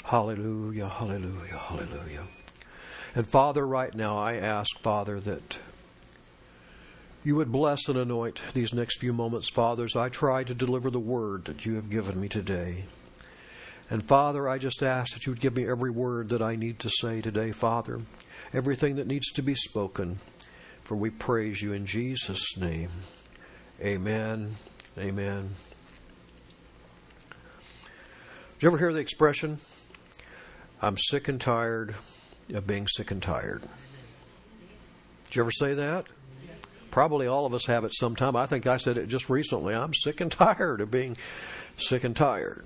Hallelujah, hallelujah, hallelujah. And Father, right now I ask, Father, that you would bless and anoint these next few moments, Father, as I try to deliver the word that you have given me today. And Father, I just ask that you would give me every word that I need to say today, Father, everything that needs to be spoken, for we praise you in Jesus' name. Amen, amen. Did you ever hear the expression, I'm sick and tired of being sick and tired? Did you ever say that? Probably all of us have it sometime. I think I said it just recently. I'm sick and tired of being sick and tired.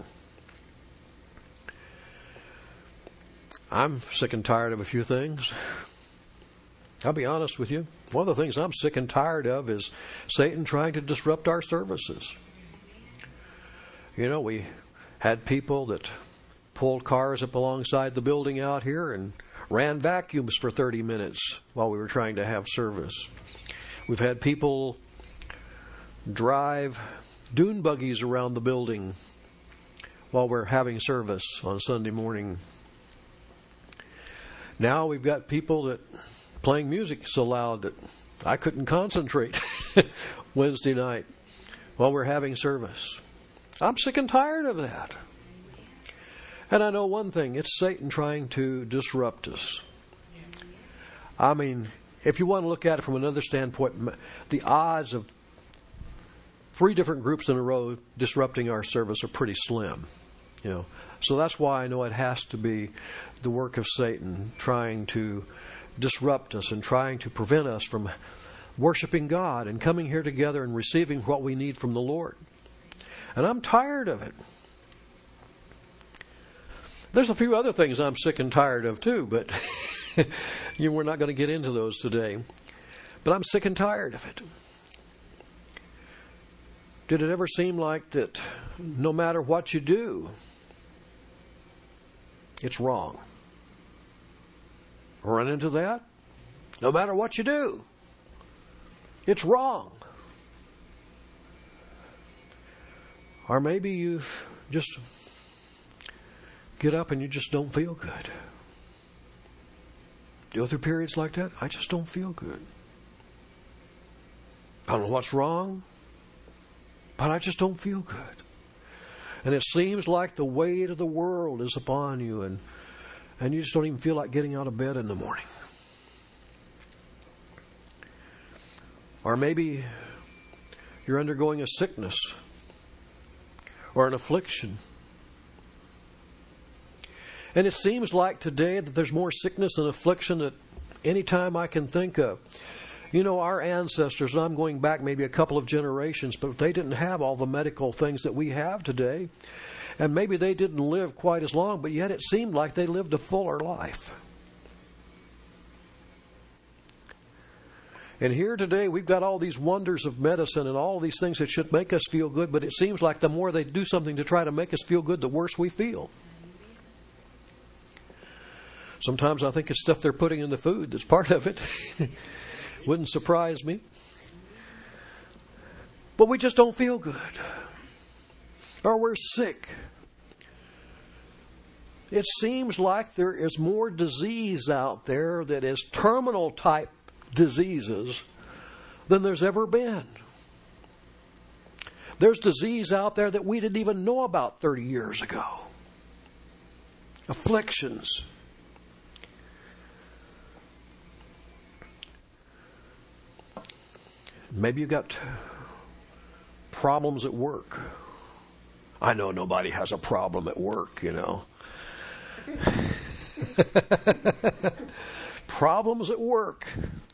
I'm sick and tired of a few things. I'll be honest with you. One of the things I'm sick and tired of is Satan trying to disrupt our services. You know, we had people that pulled cars up alongside the building out here and ran vacuums for 30 minutes while we were trying to have service. We've had people drive dune buggies around the building while we're having service on Sunday morning. Now we've got people that playing music so loud that I couldn't concentrate Wednesday night while we're having service. I'm sick and tired of that. And I know one thing, it's Satan trying to disrupt us. I mean, if you want to look at it from another standpoint, the odds of 3 different groups in a row disrupting our service are pretty slim. You know, so that's why I know it has to be the work of Satan trying to disrupt us and trying to prevent us from worshiping God and coming here together and receiving what we need from the Lord. And I'm tired of it. There's a few other things I'm sick and tired of too, but we're not going to get into those today. But I'm sick and tired of it. Did it ever seem like that no matter what you do, it's wrong? Run into that? No matter what you do, it's wrong. Or maybe you just get up and you just don't feel good. Do you go through periods like that? I just don't feel good. I don't know what's wrong, but I just don't feel good. And it seems like the weight of the world is upon you, and you just don't even feel like getting out of bed in the morning. Or maybe you're undergoing a sickness or an affliction. And it seems like today that there's more sickness and affliction than any time I can think of. You know, our ancestors, and I'm going back maybe a couple of generations, but they didn't have all the medical things that we have today. And maybe they didn't live quite as long, but yet it seemed like they lived a fuller life. And here today, we've got all these wonders of medicine and all these things that should make us feel good, but it seems like the more they do something to try to make us feel good, the worse we feel. Sometimes I think it's stuff they're putting in the food that's part of it. Wouldn't surprise me. But we just don't feel good. Or we're sick. It seems like there is more disease out there that is terminal type diseases than there's ever been. There's disease out there that we didn't even know about 30 years ago. Afflictions. Maybe you've got problems at work. I know nobody has a problem at work, you know. Problems at work.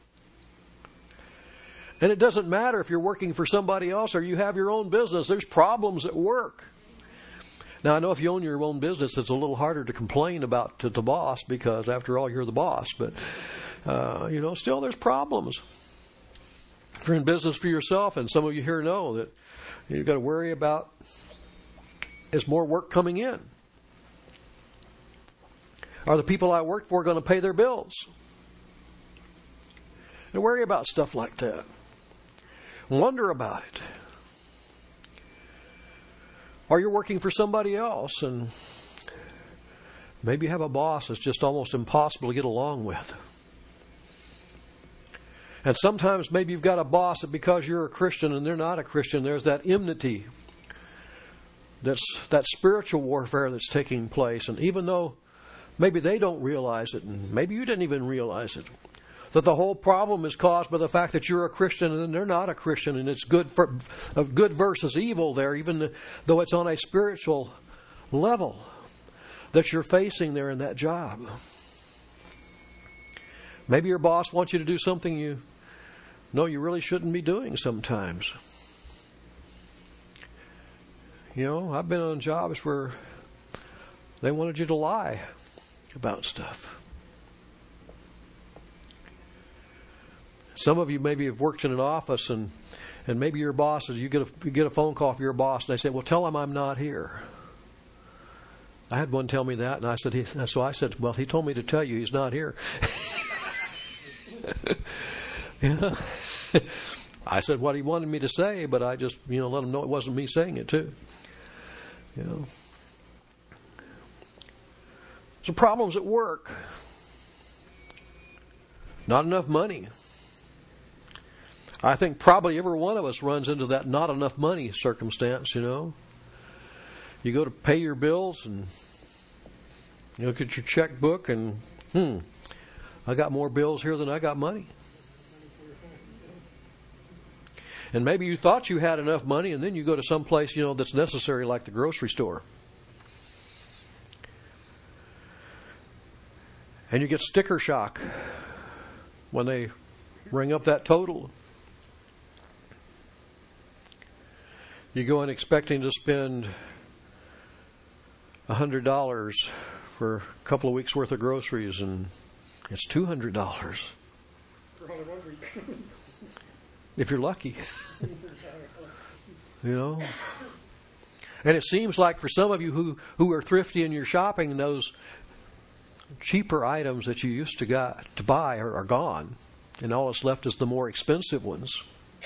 And it doesn't matter if you're working for somebody else or you have your own business. There's problems at work. Now, I know if you own your own business, it's a little harder to complain about to the boss because, after all, you're the boss. But, still there's problems. If you're in business for yourself, and some of you here know that you've got to worry about is more work coming in? Are the people I work for going to pay their bills? And worry about stuff like that. Wonder about it. Or you're working for somebody else and Maybe you have a boss that's just almost impossible to get along with. And sometimes maybe you've got a boss that because you're a Christian and they're not a Christian, there's that enmity. That's that spiritual warfare that's taking place. And even though maybe they don't realize it, and maybe you didn't even realize it, that the whole problem is caused by the fact that you're a Christian and they're not a Christian, and it's good versus evil there, even though it's on a spiritual level that you're facing there in that job. Maybe your boss wants you to do something you know you really shouldn't be doing sometimes. You know, I've been on jobs where they wanted you to lie about stuff. Some of you maybe have worked in an office and maybe your boss is, you get a phone call from your boss and they say, well, tell him I'm not here. I had one tell me that, and I said, well, he told me to tell you he's not here. Yeah. I said what he wanted me to say, but I just, let him know it wasn't me saying it too. Some problems at work. Not enough money. I think probably every one of us runs into that not enough money circumstance, You go to pay your bills and you look at your checkbook and, I got more bills here than I got money. And maybe you thought you had enough money, and then you go to some place, that's necessary, like the grocery store. And you get sticker shock when they ring up that total. You go in expecting to spend $100 for a couple of weeks' worth of groceries, and it's $200. For all of 1 week. If you're lucky. And it seems like for some of you who are thrifty in your shopping, those cheaper items that you used to buy are gone, and all that's left is the more expensive ones.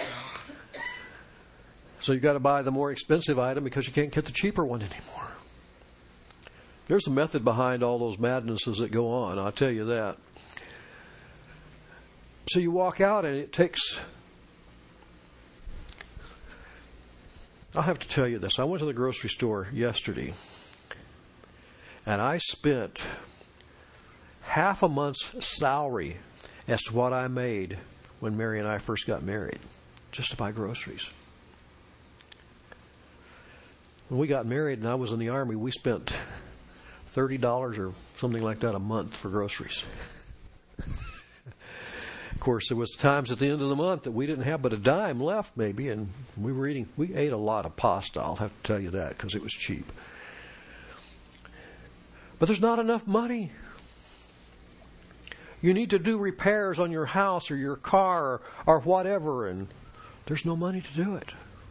So you got to buy the more expensive item because you can't get the cheaper one anymore. There's a method behind all those madnesses that go on, I'll tell you that. So you walk out and it takes... I'll have to tell you this. I went to the grocery store yesterday, and I spent half a month's salary as to what I made when Mary and I first got married, just to buy groceries. When we got married and I was in the Army, we spent $30 or something like that a month for groceries. Of course, there was times at the end of the month that we didn't have but a dime left, maybe, and we ate a lot of pasta, I'll have to tell you that, because it was cheap. But there's not enough money. You need to do repairs on your house or your car or whatever, and there's no money to do it.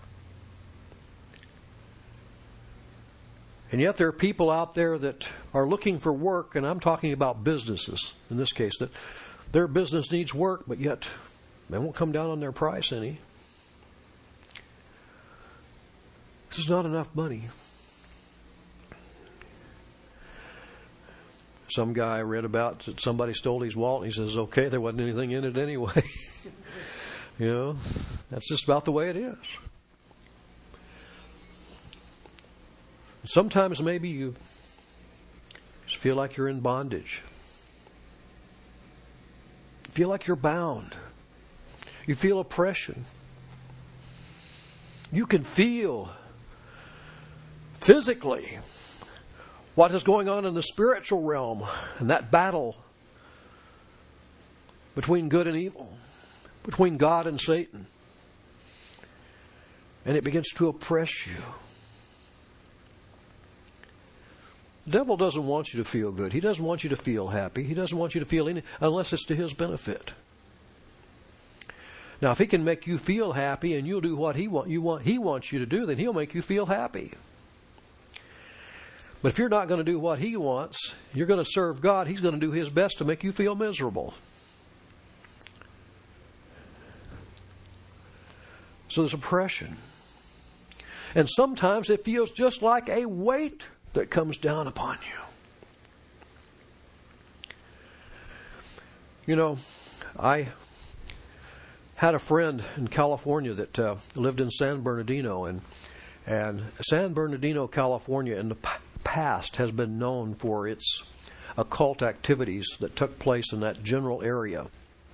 And yet there are people out there that are looking for work, and I'm talking about businesses in this case, that their business needs work, but yet they won't come down on their price any. There's not enough money. Some guy I read about that somebody stole his wallet, and he says, okay, there wasn't anything in it anyway. That's just about the way it is. Sometimes maybe you just feel like you're in bondage. You feel like you're bound. You feel oppression. You can feel physically what is going on in the spiritual realm and that battle between good and evil, between God and Satan. And it begins to oppress you. The devil doesn't want you to feel good. He doesn't want you to feel happy. He doesn't want you to feel any, unless it's to his benefit. Now, if he can make you feel happy and you'll do what he wants you to do, then he'll make you feel happy. But if you're not going to do what he wants, you're going to serve God, he's going to do his best to make you feel miserable. So there's oppression. And sometimes it feels just like a weight that comes down upon you. You know, I had a friend in California that lived in San Bernardino, and San Bernardino, California, in the past has been known for its occult activities that took place in that general area.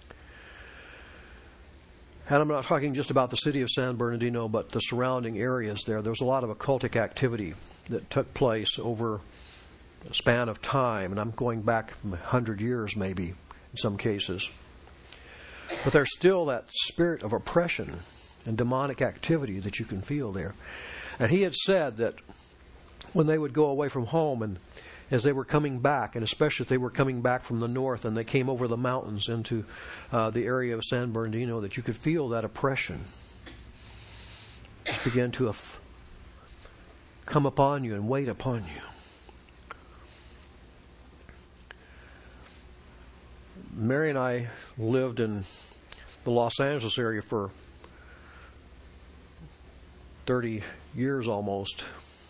And I'm not talking just about the city of San Bernardino, but the surrounding areas there. There was a lot of occultic activity that took place over a span of time, and I'm going back 100 years maybe in some cases. But there's still that spirit of oppression and demonic activity that you can feel there. And he had said that when they would go away from home, and as they were coming back, and especially if they were coming back from the north and they came over the mountains into the area of San Bernardino, that you could feel that oppression just begin to come upon you and wait upon you. Mary and I lived in the Los Angeles area for 30 years almost.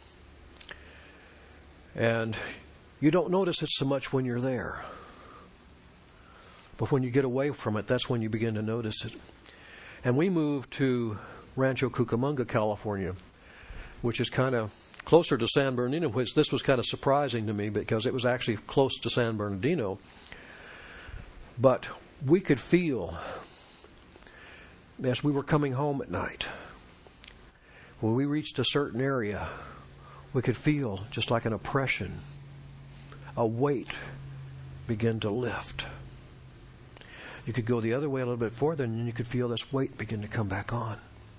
And you don't notice it so much when you're there. But when you get away from it, that's when you begin to notice it. And we moved to Rancho Cucamonga, California, which is kind of closer to San Bernardino, which this was kind of surprising to me because it was actually close to San Bernardino. But we could feel, as we were coming home at night, when we reached a certain area, we could feel just like an oppression, a weight begin to lift. You could go the other way a little bit further, and you could feel this weight begin to come back on.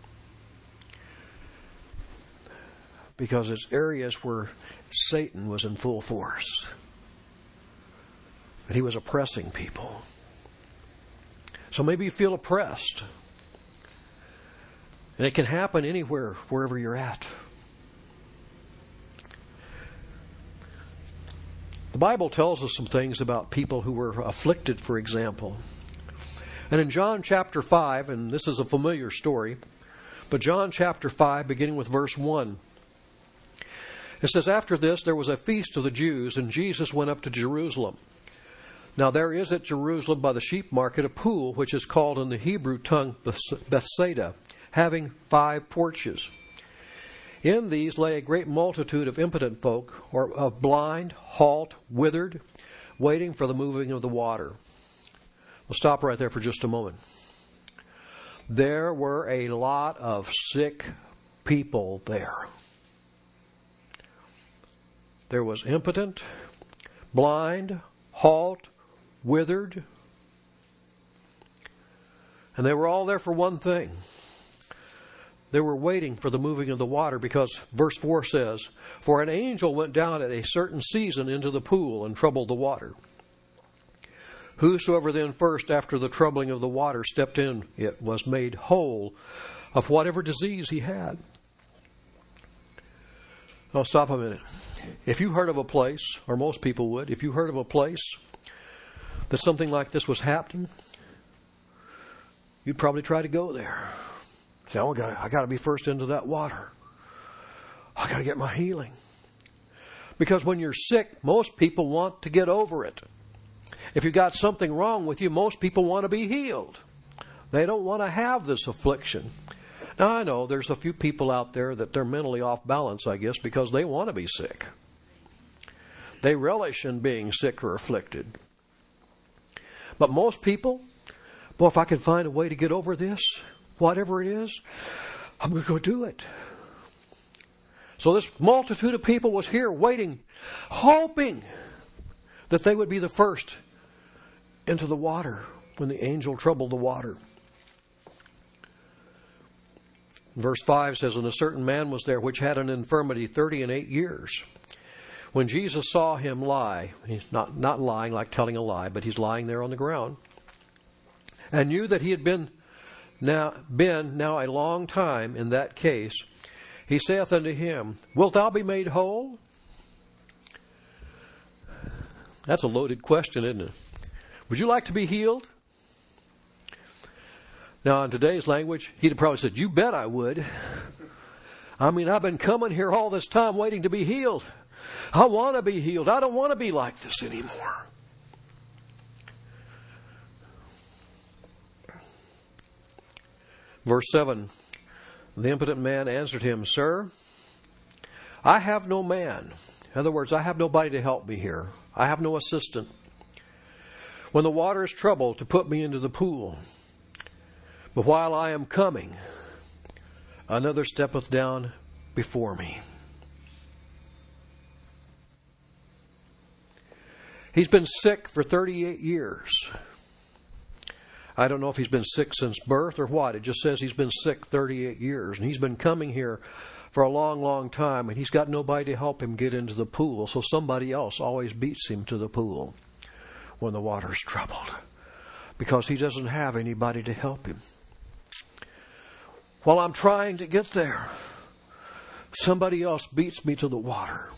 Because it's areas where Satan was in full force. And he was oppressing people. So maybe you feel oppressed. And it can happen anywhere, wherever you're at. The Bible tells us some things about people who were afflicted, for example. And in John chapter 5, and this is a familiar story, but John chapter 5, beginning with verse 1, it says, "After this there was a feast of the Jews, and Jesus went up to Jerusalem. Now there is at Jerusalem by the sheep market a pool, which is called in the Hebrew tongue Bethsaida, having 5 porches. In these lay a great multitude of impotent folk, or of blind, halt, withered, waiting for the moving of the water." We'll stop right there for just a moment. There were a lot of sick people there. There was impotent, blind, halt, withered. And they were all there for one thing. They were waiting for the moving of the water, because verse 4 says, "For an angel went down at a certain season into the pool and troubled the water. Whosoever then first after the troubling of the water stepped in it was made whole of whatever disease he had." Now stop a minute. If you heard of a place, or most people would, if you heard of a place that something like this was happening, you'd probably try to go there. Say, "Oh, I got to be first into that water. I got to get my healing." Because when you're sick, most people want to get over it. If you've got something wrong with you, most people want to be healed. They don't want to have this affliction. Now, I know there's a few people out there that they're mentally off balance, I guess, because they want to be sick. They relish in being sick or afflicted. But most people, boy, if I can find a way to get over this, whatever it is, I'm going to go do it. So this multitude of people was here waiting, hoping that they would be the first into the water when the angel troubled the water. Verse 5 says, "And a certain man was there which had an infirmity 38 years. When Jesus saw him lie," he's not lying like telling a lie, but he's lying there on the ground, "and knew that he had been now a long time in that case, he saith unto him, Wilt thou be made whole?" That's a loaded question, isn't it? Would you like to be healed? Now, in today's language, he'd have probably said, "You bet I would. I mean, I've been coming here all this time waiting to be healed. I want to be healed. I don't want to be like this anymore." Verse 7, the impotent man answered him, Sir, I have no man. In other words, I have nobody to help me here. I have no assistant. When the water is troubled, to put me into the pool. But while I am coming, another steppeth down before me. He's been sick for 38 years. I don't know if he's been sick since birth or what. It just says he's been sick 38 years. And he's been coming here for a long, long time. And he's got nobody to help him get into the pool. So somebody else always beats him to the pool when the water's troubled, because he doesn't have anybody to help him. While I'm trying to get there, somebody else beats me to the water.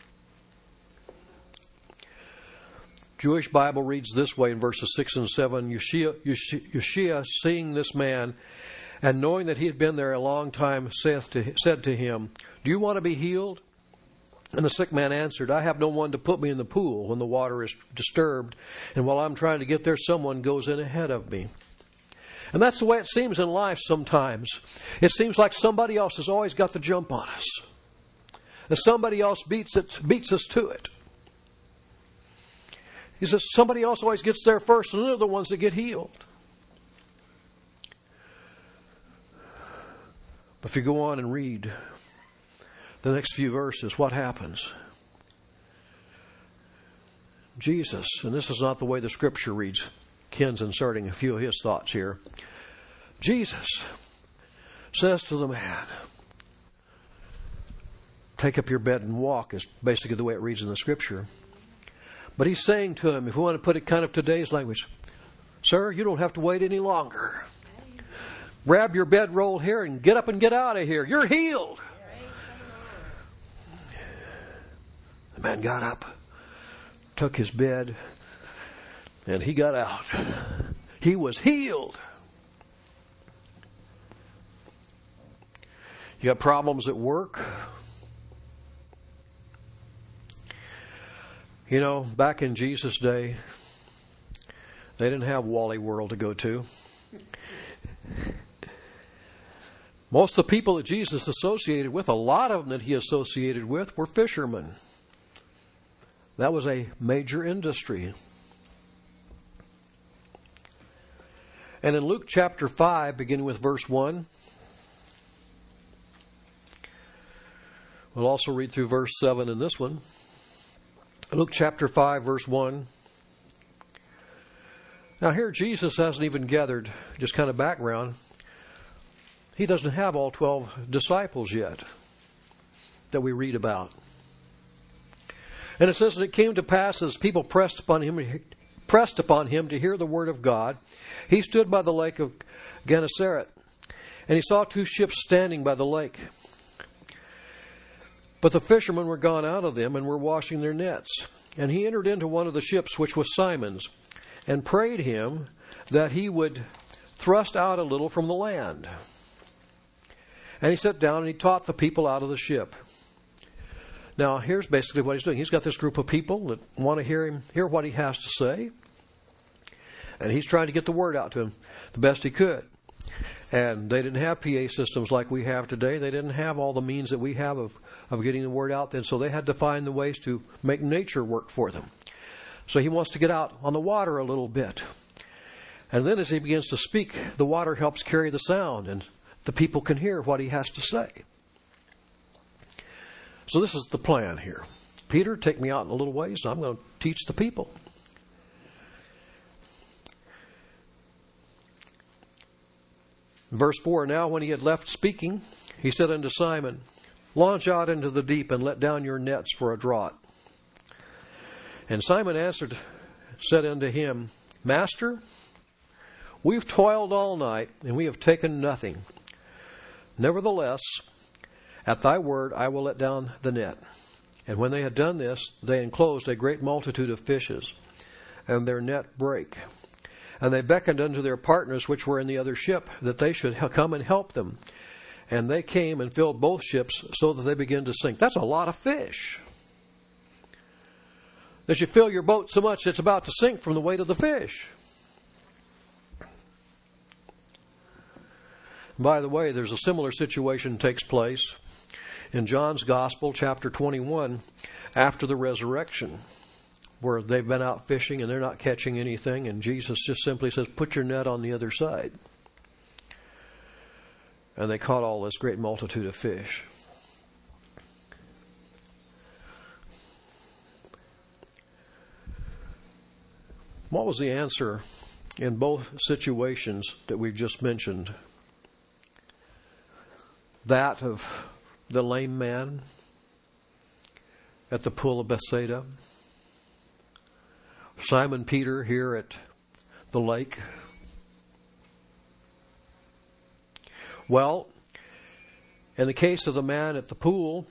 Jewish Bible reads this way in verses 6 and 7. Yeshua, seeing this man, and knowing that he had been there a long time, said to him, Do you want to be healed? And the sick man answered, I have no one to put me in the pool when the water is disturbed, and while I'm trying to get there, someone goes in ahead of me. And that's the way it seems in life sometimes. It seems like somebody else has always got the jump on us. And somebody else beats us to it. He says somebody else always gets there first, and they're the ones that get healed. But if you go on and read the next few verses, what happens? Jesus, and this is not the way the Scripture reads. Ken's inserting a few of his thoughts here. Jesus says to the man, take up your bed and walk, is basically the way it reads in the Scripture. But he's saying to him, if we want to put it kind of today's language, Sir, you don't have to wait any longer. Grab your bedroll here and get up and get out of here. You're healed. The man got up, took his bed, and he got out. He was healed. You got problems at work? You know, back in Jesus' day, they didn't have Wally World to go to. Most of the people that Jesus associated with, a lot of them that he associated with, were fishermen. That was a major industry. And in Luke chapter 5, beginning with verse 1, we'll also read through verse 7 in this one. Luke chapter 5, verse 1. Now here Jesus hasn't even gathered, just kind of background. He doesn't have all 12 disciples yet that we read about. And it says that it came to pass as people pressed upon him to hear the word of God, he stood by the lake of Gennesaret, and he saw 2 ships standing by the lake. But the fishermen were gone out of them and were washing their nets. And he entered into one of the ships, which was Simon's, and prayed him that he would thrust out a little from the land. And he sat down and he taught the people out of the ship. Now, here's basically what he's doing. He's got this group of people that want to hear what he has to say. And he's trying to get the word out to them the best he could. And they didn't have PA systems like we have today. They didn't have all the means that we have of getting the word out then. So they had to find the ways to make nature work for them. So he wants to get out on the water a little bit. And then as he begins to speak, the water helps carry the sound, and the people can hear what he has to say. So this is the plan here. Peter, take me out in a little ways, and I'm going to teach the people. Verse 4, now when he had left speaking, he said unto Simon, launch out into the deep and let down your nets for a draught. And Simon answered, said unto him, Master, we've toiled all night, and we have taken nothing. Nevertheless, at thy word I will let down the net. And when they had done this, they enclosed a great multitude of fishes, and their net brake. And they beckoned unto their partners which were in the other ship, that they should come and help them. And they came and filled both ships, so that they began to sink. That's a lot of fish. That you fill your boat so much it's about to sink from the weight of the fish. By the way, there's a similar situation takes place in John's Gospel, chapter 21, after the resurrection, where they've been out fishing and they're not catching anything, and Jesus just simply says, put your net on the other side. And they caught all this great multitude of fish. What was the answer in both situations that we've just mentioned? That of the lame man at the pool of Bethsaida, Simon Peter here at the lake. Well, in the case of the man at the pool,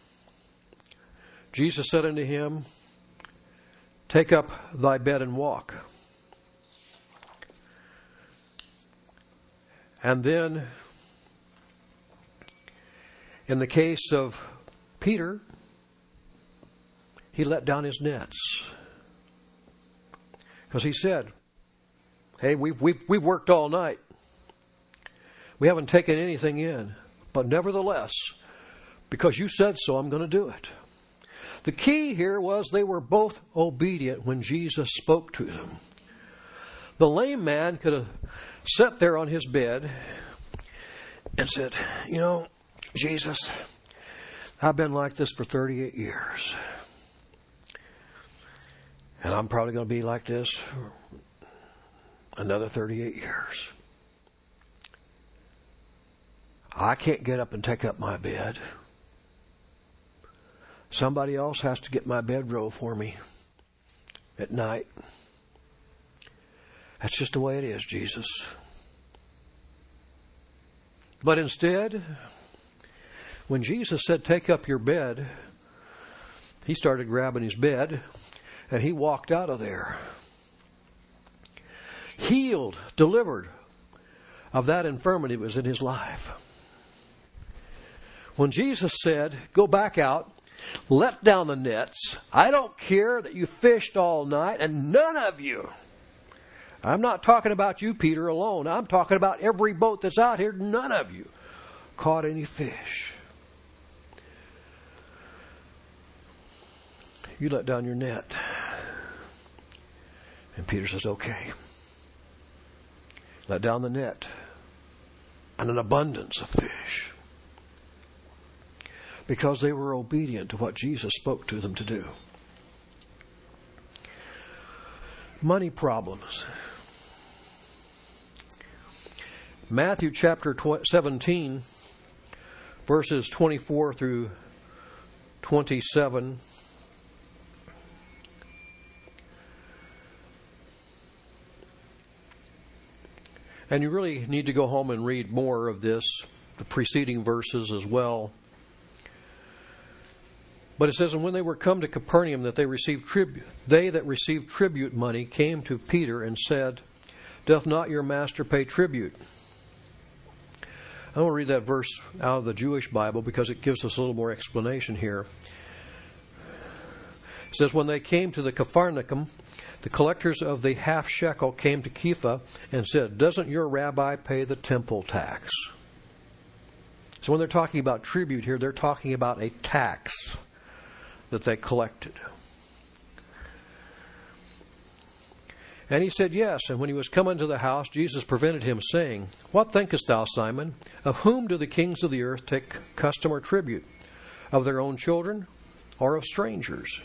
Jesus said unto him, take up thy bed and walk. And then, in the case of Peter, he let down his nets. Because he said, hey, we've worked all night. We haven't taken anything in. But nevertheless, because you said so, I'm going to do it. The key here was they were both obedient when Jesus spoke to them. The lame man could have sat there on his bed and said, you know, Jesus, I've been like this for 38 years. And I'm probably going to be like this for another 38 years. I can't get up and take up my bed. Somebody else has to get my bedroll for me at night. That's just the way it is, Jesus. But instead, when Jesus said, take up your bed, he started grabbing his bed and he walked out of there. Healed, delivered of that infirmity that was in his life. When Jesus said, go back out, let down the nets. I don't care that you fished all night, and none of you. I'm not talking about you, Peter, alone. I'm talking about every boat that's out here. None of you caught any fish. You let down your net. And Peter says, okay. Let down the net. And an abundance of fish. Because they were obedient to what Jesus spoke to them to do. Money problems. Matthew chapter 17, verses 24 through 27. And you really need to go home and read more of this, the preceding verses as well. But it says, and when they were come to Capernaum, that they received tribute. They that received tribute money came to Peter and said, doth not your master pay tribute? I want to read that verse out of the Jewish Bible because it gives us a little more explanation here. It says, when they came to the Capharnaum, the collectors of the half shekel came to Kepha and said, doesn't your rabbi pay the temple tax? So when they're talking about tribute here, they're talking about a tax that they collected. And he said, yes. And when he was come into the house, Jesus prevented him, saying, what thinkest thou, Simon? Of whom do the kings of the earth take custom or tribute? Of their own children, or of strangers?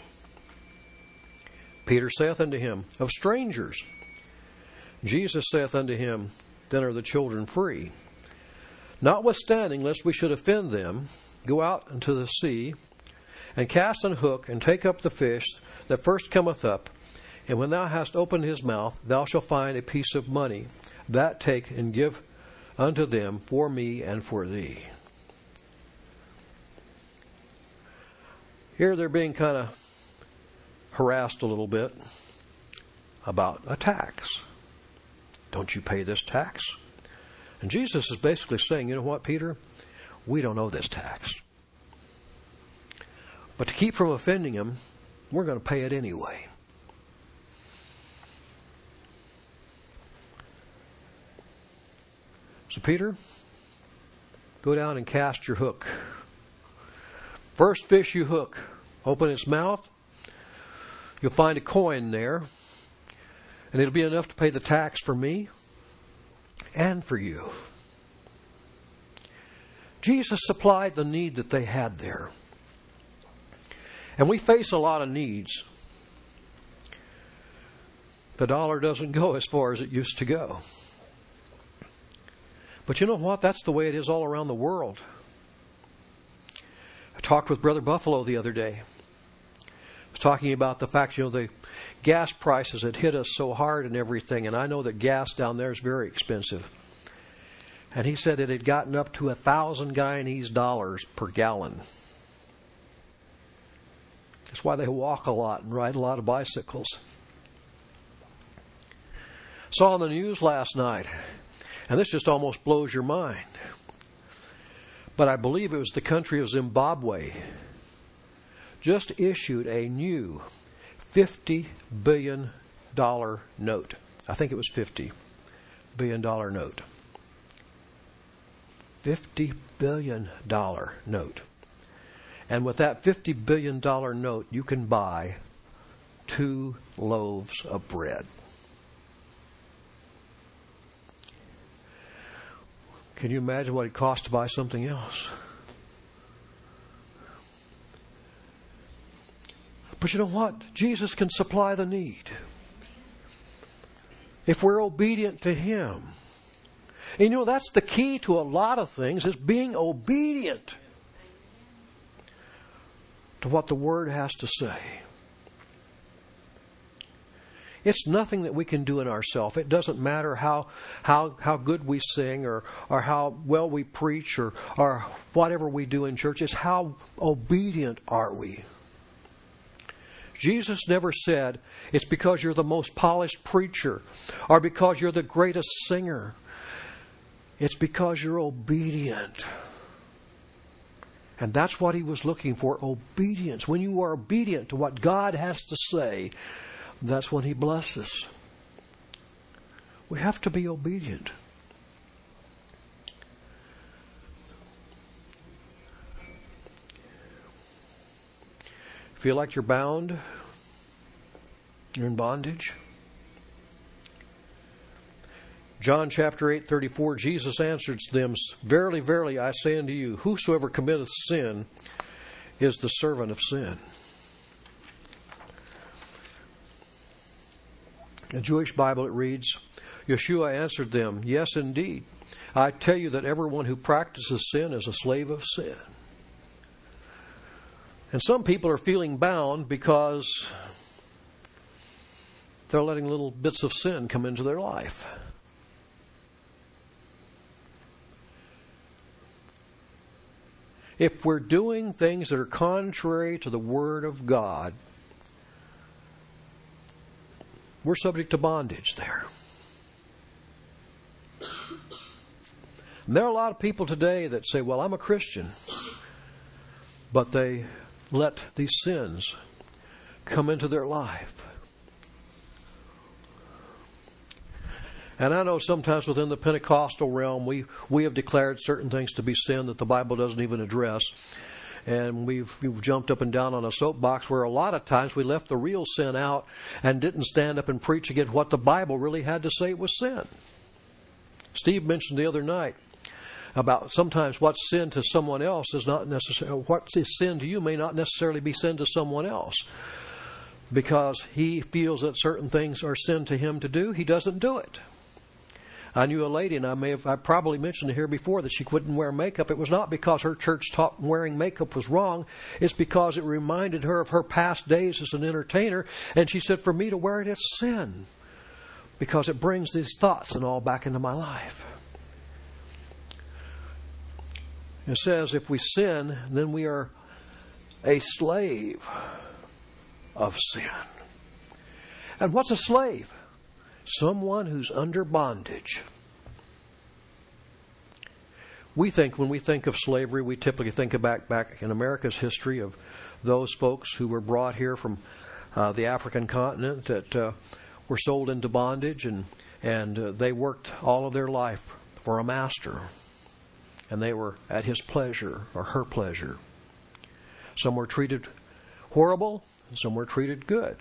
Peter saith unto him, of strangers. Jesus saith unto him, then are the children free. Notwithstanding, lest we should offend them, go out into the sea, and cast an hook, and take up the fish that first cometh up. And when thou hast opened his mouth, thou shalt find a piece of money. That take and give unto them for me and for thee. Here they're being kind of harassed a little bit about a tax. Don't you pay this tax? And Jesus is basically saying, you know what, Peter? We don't owe this tax. But to keep from offending him, we're going to pay it anyway. So Peter, Go down and cast your hook. First fish you hook, open its mouth. You'll find a coin there, and it'll be enough to pay the tax for me and for you. Jesus supplied the need that they had there. And we face a lot of needs. The dollar doesn't go as far as it used to go. But you know what? That's the way it is all around the world. I talked with Brother Buffalo the other day. I was talking about the fact, the gas prices had hit us so hard and everything, and I know that gas down there is very expensive. And he said it had gotten up to 1,000 Guyanese dollars per gallon. That's why they walk a lot and ride a lot of bicycles. Saw on the news last night, and this just almost blows your mind, but I believe it was the country of Zimbabwe just issued a new $50 billion note. I think it was $50 billion note. $50 billion note. And with that $50 billion note, you can buy 2 loaves of bread. Can you imagine what it costs to buy something else? But you know what? Jesus can supply the need if we're obedient to Him. And that's the key to a lot of things, is being obedient to what the Word has to say. It's nothing that we can do in ourselves. It doesn't matter how good we sing or how well we preach or whatever we do in church. It's how obedient are we. Jesus never said, it's because you're the most polished preacher or because you're the greatest singer. It's because you're obedient. And that's what He was looking for, obedience. When you are obedient to what God has to say, that's when He blesses. We have to be obedient. Feel like you're bound? You're in bondage? John chapter 8:34, Jesus answered them, Verily, verily, I say unto you, whosoever committeth sin is the servant of sin. In the Jewish Bible it reads, Yeshua answered them, Yes, indeed. I tell you that everyone who practices sin is a slave of sin. And some people are feeling bound because they're letting little bits of sin come into their life. If we're doing things that are contrary to the Word of God, we're subject to bondage there. And there are a lot of people today that say, well, I'm a Christian, but they let these sins come into their life. And I know sometimes within the Pentecostal realm, we have declared certain things to be sin that the Bible doesn't even address. And we've jumped up and down on a soapbox where a lot of times we left the real sin out and didn't stand up and preach against what the Bible really had to say was sin. Steve mentioned the other night about sometimes what's sin to someone else is not necessarily, what is sin to you may not necessarily be sin to someone else. Because he feels that certain things are sin to him to do, he doesn't do it. I knew a lady, and I probably mentioned it here before, that she couldn't wear makeup. It was not because her church taught wearing makeup was wrong. It's because it reminded her of her past days as an entertainer. And she said, for me to wear it, it's sin. Because it brings these thoughts and all back into my life. It says, if we sin, then we are a slave of sin. And what's a slave? Someone who's under bondage. When we think of slavery, we typically think back in America's history of those folks who were brought here from the African continent that were sold into bondage and they worked all of their life for a master. and they were at his pleasure or her pleasure. Some were treated horrible, and some were treated good.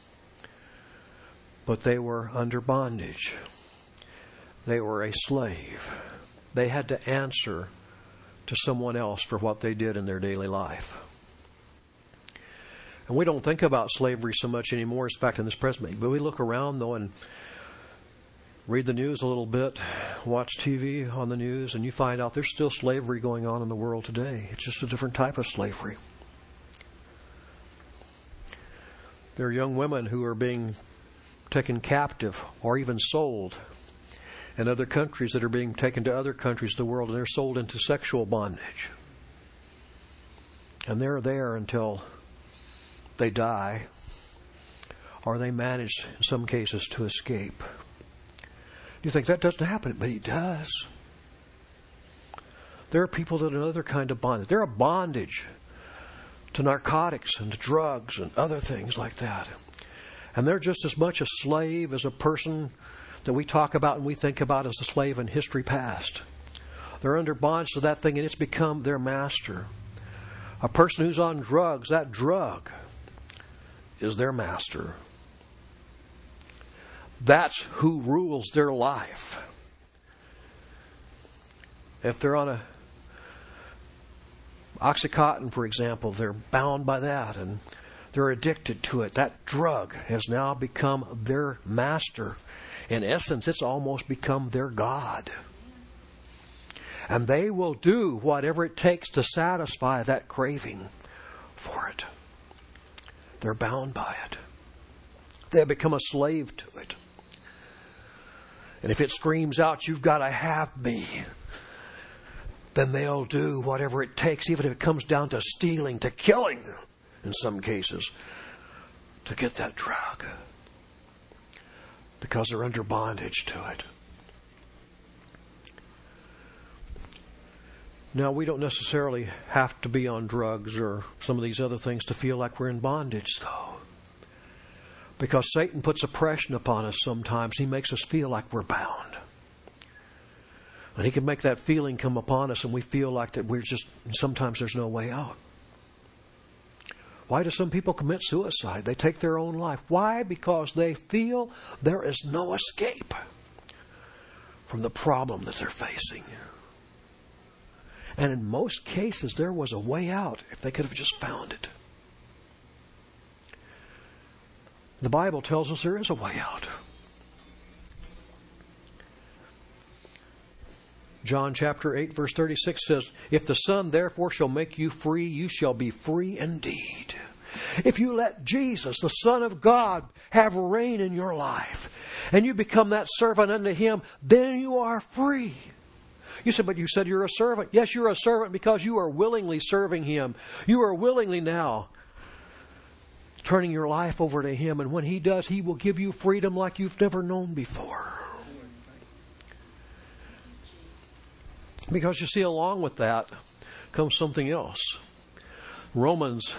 But they were under bondage. They were a slave. They had to answer to someone else for what they did in their daily life. And we don't think about slavery so much anymore, in fact, in this present. But we look around, though, and read the news a little bit, watch TV on the news, and you find out there's still slavery going on in the world today. It's just a different type of slavery. There are young women who are being taken captive or even sold in other countries that are being taken to other countries of the world, and they're sold into sexual bondage. And they're there until they die, or they manage, in some cases, to escape. You think that doesn't happen, but it does. There are people that are another kind of bondage. They're a bondage to narcotics and to drugs and other things like that. And they're just as much a slave as a person that we talk about and we think about as a slave in history past. They're under bondage to that thing, and it's become their master. A person who's on drugs, that drug is their master. That's who rules their life. If they're on a Oxycontin, for example, they're bound by that and they're addicted to it. That drug has now become their master. In essence, it's almost become their God. And they will do whatever it takes to satisfy that craving for it. They're bound by it. They have become a slave to it. And if it screams out, "You've got to have me," then they'll do whatever it takes, even if it comes down to stealing, to killing, in some cases, to get that drug. Because they're under bondage to it. Now, we don't necessarily have to be on drugs or some of these other things to feel like we're in bondage, though. Because Satan puts oppression upon us sometimes. He makes us feel like we're bound. And he can make that feeling come upon us and we feel like that sometimes there's no way out. Why do some people commit suicide? They take their own life. Why? Because they feel there is no escape from the problem that they're facing. And in most cases, there was a way out if they could have just found it. The Bible tells us there is a way out. John chapter 8, verse 36 says, "If the Son therefore shall make you free, you shall be free indeed." If you let Jesus, the Son of God, have reign in your life, and you become that servant unto Him, then you are free. You said, "But you said you're a servant." Yes, you're a servant because you are willingly serving Him. You are willingly now turning your life over to Him. And when He does, He will give you freedom like you've never known before. Because you see, along with that comes something else. Romans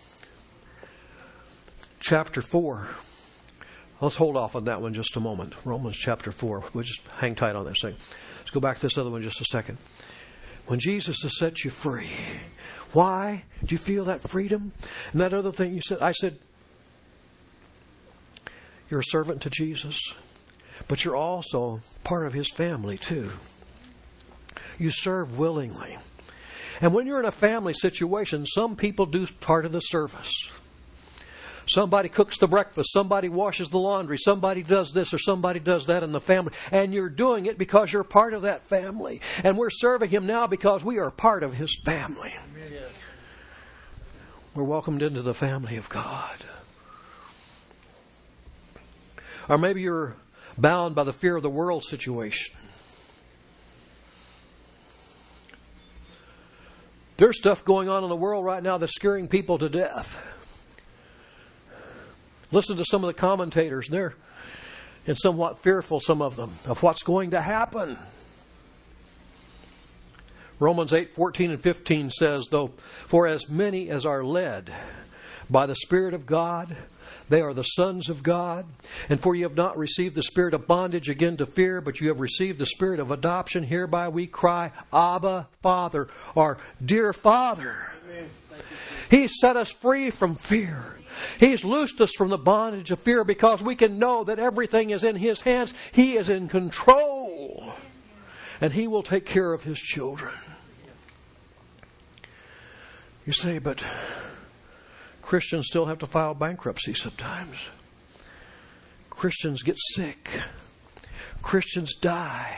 chapter 4. Let's hold off on that one just a moment. Romans chapter 4. We'll just hang tight on this thing. Let's go back to this other one just a second. When Jesus has set you free, why do you feel that freedom? And that other thing I said, you're a servant to Jesus, but you're also part of His family too. You serve willingly. And when you're in a family situation, some people do part of the service. Somebody cooks the breakfast, somebody washes the laundry, somebody does this or somebody does that in the family. And you're doing it because you're part of that family. And we're serving Him now because we are part of His family. Amen. We're welcomed into the family of God. Or maybe you're bound by the fear of the world situation. There's stuff going on in the world right now that's scaring people to death. Listen to some of the commentators. They're somewhat fearful, some of them, of what's going to happen. Romans 8:14 and 15 says, "Though for as many as are led by the Spirit of God, they are the sons of God. And for you have not received the spirit of bondage again to fear, but you have received the spirit of adoption. Hereby we cry, Abba, Father, or Dear Father. Amen. He set us free from fear. He's loosed us from the bondage of fear because we can know that everything is in His hands. He is in control. And He will take care of His children. You say, but Christians still have to file bankruptcy sometimes. Christians get sick. Christians die.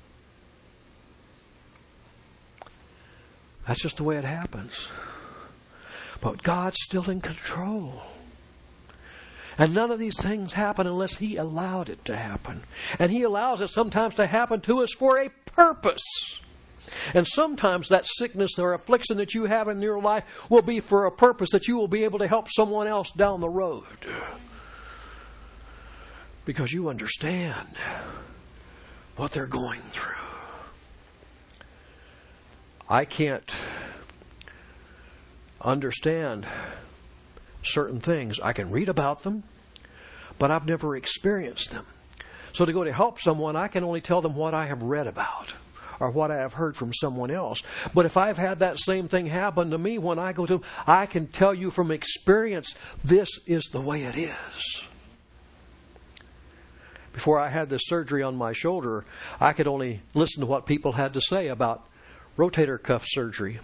That's just the way it happens. But God's still in control. And none of these things happen unless He allowed it to happen. And He allows it sometimes to happen to us for a purpose. And sometimes that sickness or affliction that you have in your life will be for a purpose that you will be able to help someone else down the road. Because you understand what they're going through. I can't understand certain things. I can read about them, but I've never experienced them. So to go to help someone, I can only tell them what I have read about or what I have heard from someone else. But if I've had that same thing happen to me when I go to them, I can tell you from experience, this is the way it is. Before I had this surgery on my shoulder, I could only listen to what people had to say about rotator cuff surgery.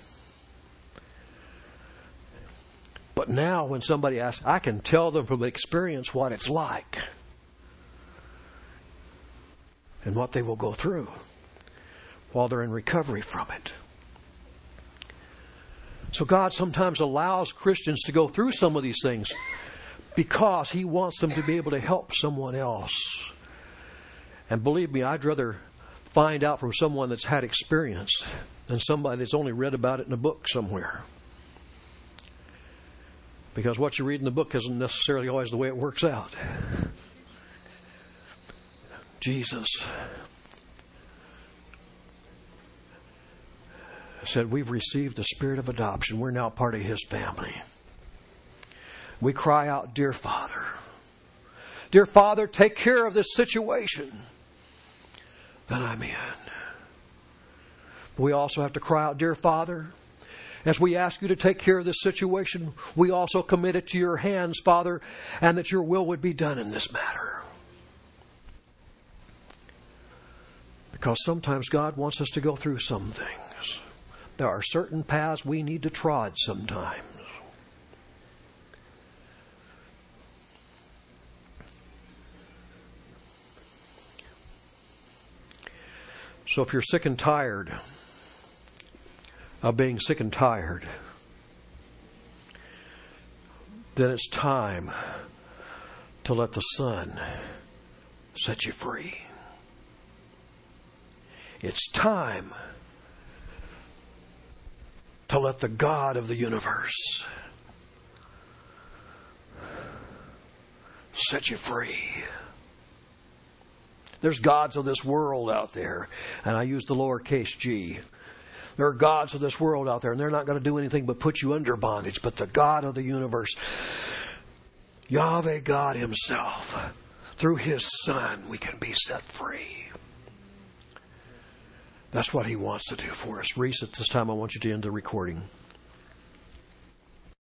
But now when somebody asks, I can tell them from experience what it's like and what they will go through while they're in recovery from it. So God sometimes allows Christians to go through some of these things because He wants them to be able to help someone else. And believe me, I'd rather find out from someone that's had experience than somebody that's only read about it in a book somewhere. Because what you read in the book isn't necessarily always the way it works out. Jesus said, we've received the spirit of adoption. We're now part of His family. We cry out, Dear Father. Dear Father, take care of this situation that I'm in. But we also have to cry out, Dear Father, as we ask You to take care of this situation, we also commit it to Your hands, Father, and that Your will would be done in this matter. Because sometimes God wants us to go through some things. There are certain paths we need to trod sometimes. So if you're sick and tired of being sick and tired, then it's time to let the Son set you free. It's time to let the God of the universe set you free. There's gods of this world out there, and I use the lowercase g. There are gods of this world out there, and they're not going to do anything but put you under bondage. But the God of the universe, Yahweh God Himself, through His Son, we can be set free. That's what He wants to do for us. Reese, at this time I want you to end the recording.